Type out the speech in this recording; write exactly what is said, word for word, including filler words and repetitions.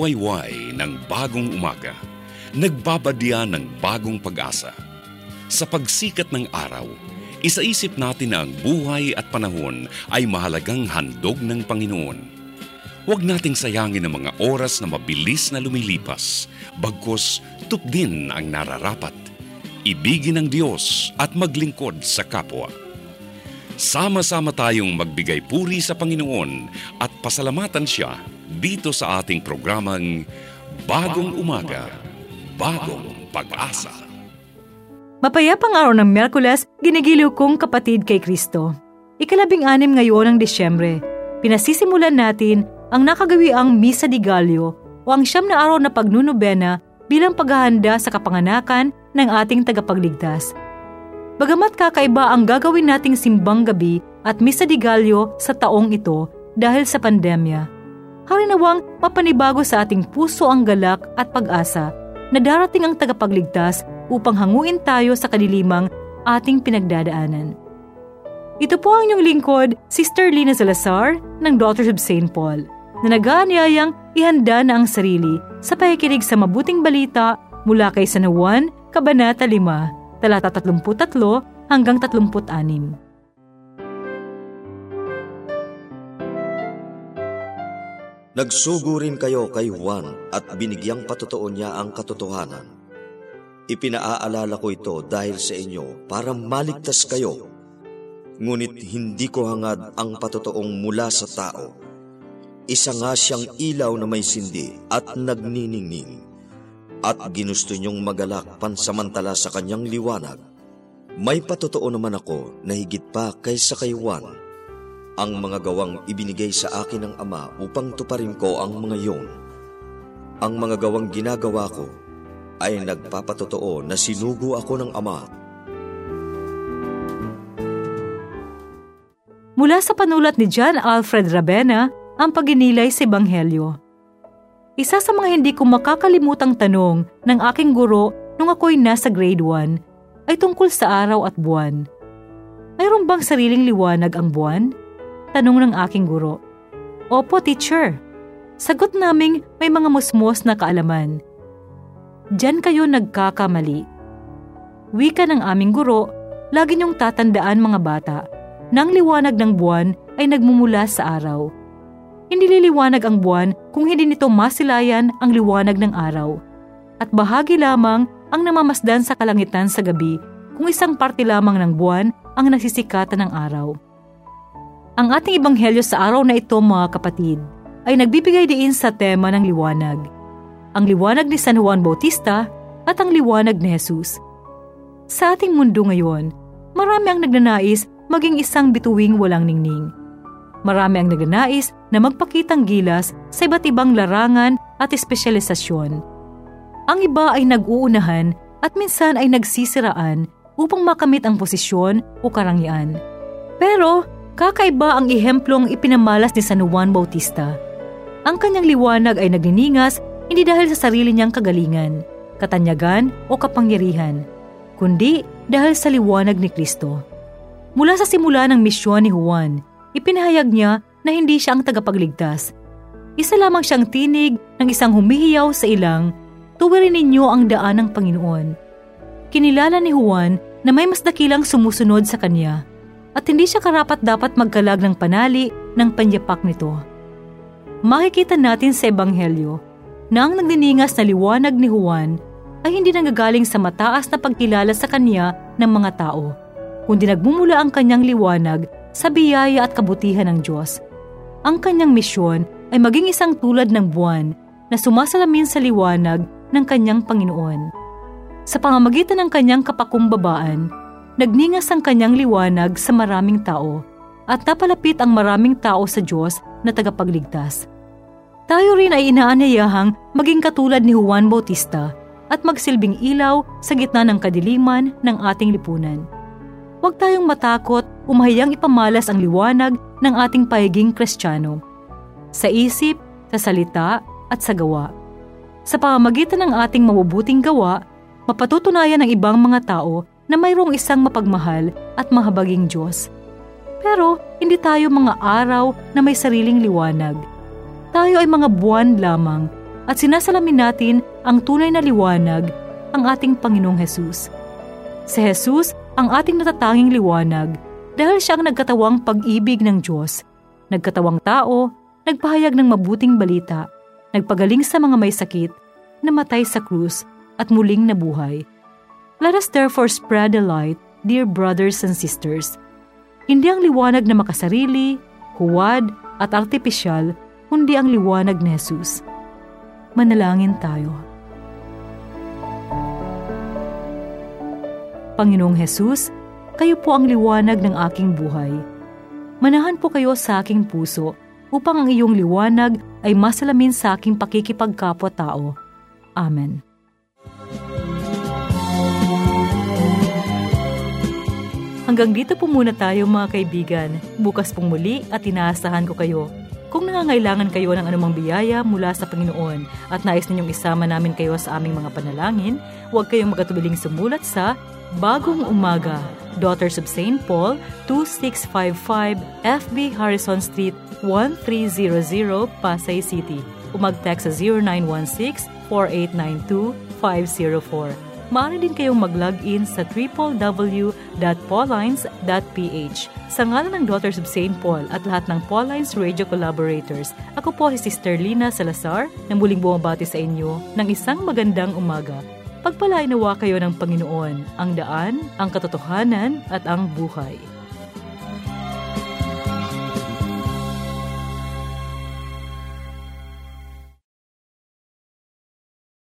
nagwawayway ng bagong umaga, nagbabadya ng bagong pag-asa. Sa pagsikat ng araw, isaisip natin na ang buhay at panahon ay mahalagang handog ng Panginoon. Huwag nating sayangin ang mga oras na mabilis na lumilipas, bagkus tupdin ang nararapat. Ibigin ng Diyos at maglingkod sa kapwa. Sama-sama tayong magbigay puri sa Panginoon at pasalamatan Siya dito sa ating programang Bagong Umaga, Bagong Pag-asa. Mapayapang araw ng Miyerkules, ginigiliw kong kapatid kay Kristo. Ikalabing anim ngayon ng Disyembre, pinasisimulan natin ang nakagawiang Misa di Gallio o ang siyam na araw na pagnunobena bilang paghahanda sa kapanganakan ng ating tagapagligtas. Bagamat kakaiba ang gagawin nating simbang gabi at Misa di Gallio sa taong ito dahil sa pandemya, harinawang mapanibago sa ating puso ang galak at pag-asa na darating ang tagapagligtas upang hanguin tayo sa kadilimang ating pinagdadaanan. Ito po ang inyong lingkod, Sister Lina Salazar ng Daughters of Saint Paul, na nag-aanyayang ihanda na ang sarili sa pakikinig sa mabuting balita mula kay San Juan, Kabanata lima, talata tatlumput tatlo hanggang tatlumput anim. Nagsugo rin kayo kay Juan at binigyang patotoo niya ang katotohanan. Ipinaaalala ko ito dahil sa inyo para maligtas kayo. Ngunit hindi ko hangad ang patotoong mula sa tao. Isa nga siyang ilaw na may sindi at nagniningning. At ginusto niyong magalak pansamantala sa kanyang liwanag. May patotoo naman ako na higit pa kaysa kay Juan. Ang mga gawang ibinigay sa akin ng Ama upang tuparin ko ang mga iyon. Ang mga gawang ginagawa ko ay nagpapatotoo na sinugo ako ng Ama. Mula sa panulat ni John Alfred Ravenna, ang pagginilay sa Ebanghelyo. Isa sa mga hindi ko makakalimutang tanong ng aking guro nung ako'y nasa grade one ay tungkol sa araw at buwan. Mayroon bang sariling liwanag ang buwan? Tanong ng aking guro. Opo, teacher. Sagot naming may mga musmos na kaalaman. Diyan kayo nagkakamali. Wika ng aming guro, lagi niyong tatandaan mga bata na ang liwanag ng buwan ay nagmumula sa araw. Hindi liliwanag ang buwan kung hindi nito masilayan ang liwanag ng araw. At bahagi lamang ang namamasdan sa kalangitan sa gabi kung isang parte lamang ng buwan ang nagsisikatan ng araw. Ang ating ebanghelyo sa araw na ito, mga kapatid, ay nagbibigay diin sa tema ng liwanag. Ang liwanag ni San Juan Bautista at ang liwanag ni Jesus. Sa ating mundo ngayon, marami ang nagnanais maging isang bituing walang ningning. Marami ang nagnanais na magpakitang gilas sa iba't ibang larangan at espesyalisasyon. Ang iba ay nag-uunahan at minsan ay nagsisiraan upang makamit ang posisyon o karangyaan. Pero kakaiba ang ehemplong ipinamalas ni San Juan Bautista. Ang kanyang liwanag ay nagniningas hindi dahil sa sarili niyang kagalingan, katanyagan o kapangyarihan, kundi dahil sa liwanag ni Kristo. Mula sa simula ng misyon ni Juan, ipinahayag niya na hindi siya ang tagapagligtas. Isa lamang siyang tinig ng isang humihiyaw sa ilang, tuwirin ninyo ang daan ng Panginoon. Kinilala ni Juan na may mas dakilang sumusunod sa kanya at hindi siya karapat-dapat magkalag ng panali ng panyapak nito. Makikita natin sa Ebanghelyo na ang nagniningas na liwanag ni Juan ay hindi nanggagaling sa mataas na pagkilala sa kanya ng mga tao, kundi nagmumula ang kanyang liwanag sa biyaya at kabutihan ng Diyos. Ang kanyang misyon ay maging isang tulad ng buwan na sumasalamin sa liwanag ng kanyang Panginoon. Sa pamamagitan ng kanyang kapakumbabaan, nagningas ang kanyang liwanag sa maraming tao at napalapit ang maraming tao sa Diyos na tagapagligtas. Tayo rin ay inaanyayahang maging katulad ni Juan Bautista at magsilbing ilaw sa gitna ng kadiliman ng ating lipunan. Huwag tayong matakot o mahiyang ipamalas ang liwanag ng ating pahiging Kristiyano sa isip, sa salita at sa gawa. Sa pamamagitan ng ating mabubuting gawa, mapatutunayan ng ibang mga tao na mayroong isang mapagmahal at mahabaging Diyos. Pero hindi tayo mga araw na may sariling liwanag. Tayo ay mga buwan lamang at sinasalamin natin ang tunay na liwanag, ang ating Panginoong Hesus. Si Hesus ang ating natatanging liwanag dahil siya ang nagkatawang pag-ibig ng Diyos, nagkatawang tao, nagpahayag ng mabuting balita, nagpagaling sa mga may sakit, namatay sa krus, at muling nabuhay. Let us therefore spread the light, dear brothers and sisters. Hindi ang liwanag na makasarili, huwad, at artipisyal, kundi ang liwanag ni Jesus. Manalangin tayo. Panginoong Jesus, kayo po ang liwanag ng aking buhay. Manahan po kayo sa aking puso upang ang iyong liwanag ay masalamin sa aking pakikipagkapwa-tao. Amen. Hanggang dito po muna tayo mga kaibigan. Bukas pong muli at inaasahan ko kayo. Kung nangangailangan kayo ng anumang biyaya mula sa Panginoon at nais ninyong isama namin kayo sa aming mga panalangin, huwag kayong magatubiling sumulat sa Bagong Umaga, Daughters of Saint Paul, two six five five F B Harrison Street, one three zero zero, Pasay City. O mag-text sa zero nine one six, four eight nine two, five zero four. Maaari din kayong mag-log-in sa w w w dot paulines dot p h. Sa ngalan ng Daughters of Saint Paul at lahat ng Paulines Radio Collaborators, ako po si Sister Lina Salazar na muling bumabati sa inyo ng isang magandang umaga. Pagpalain nawa kayo ng Panginoon, ang daan, ang katotohanan at ang buhay.